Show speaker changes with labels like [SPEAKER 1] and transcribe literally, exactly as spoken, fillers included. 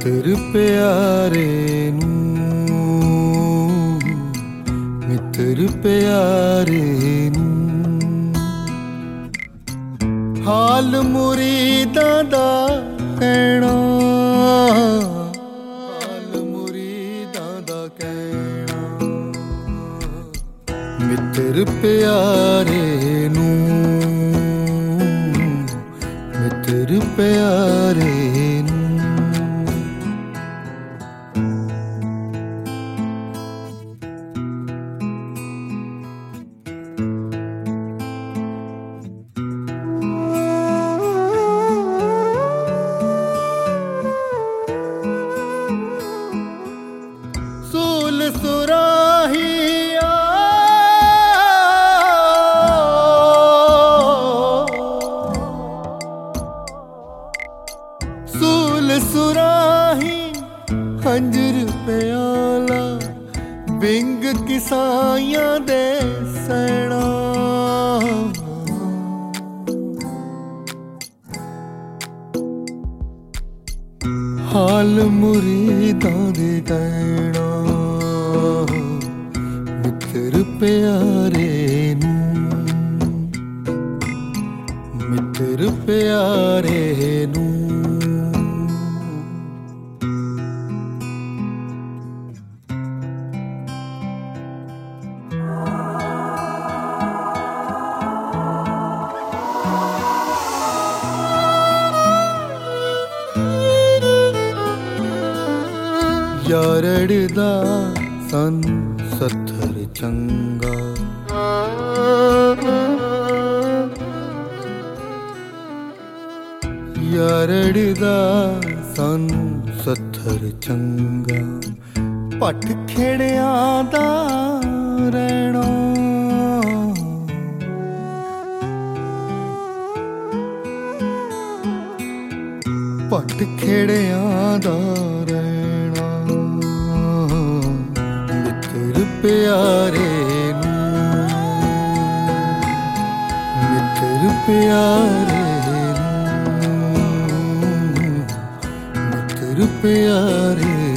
[SPEAKER 1] ਮਿੱਤਰ ਪਿਆਰੇ ਨੂੰ, ਮਿੱਤਰ ਪਿਆਰੇ ਨੂੰ ਹਾਲ ਮੁਰੀਦਾਂ ਦਾ ਕਹਿਣਾ, ਹਾਲ ਮੁਰੀਦਾਂ ਦਾ ਕਹਿਣਾ। ਮਿੱਤਰ ਪਿਆਰੇ ਨੂੰ, ਮਿੱਤਰ ਪਿਆਰੇ ਨੂੰ ਸੂਲ ਸੁਰਾਹੀਆ ਸੂਲ ਸੁਰਾਹੀ ਖੰਜਰ ਪਿਆਲਾ ਵਿੰਗ ਕਿਸਾਈਆਂ ਦੇ ਸੈਣਾ। ਹਾਲ ਮੁਰੀਦਾਂ ਦੇ ਕਹਿਣਾ, ਮਿੱਤਰ ਪਿਆਰੇ ਨੂੰ, ਮਿੱਤਰ ਪਿਆਰੇ ਨੂੰ ਯਾਰੜਦਾ ਸਨ ਸੱਥਰ ਚੰਗਾ, ਯਾਰੜਦਾ ਸਨ ਸੱਥਰ ਚੰਗਾ। ਪੱਠ ਖੇੜਿਆਂ ਦਾ ਰਹਿਣਾ, ਪੱਠ ਖੇੜਿਆਂ ਦਾ ਰਹਿਣਾ। ਮਿੱਤਰ ਪਿਆਰੇ ਨੂੰ, ਮਿੱਤਰ ਪਿਆਰੇ ਨੂੰ, ਮਿੱਤਰ ਪਿਆਰੇ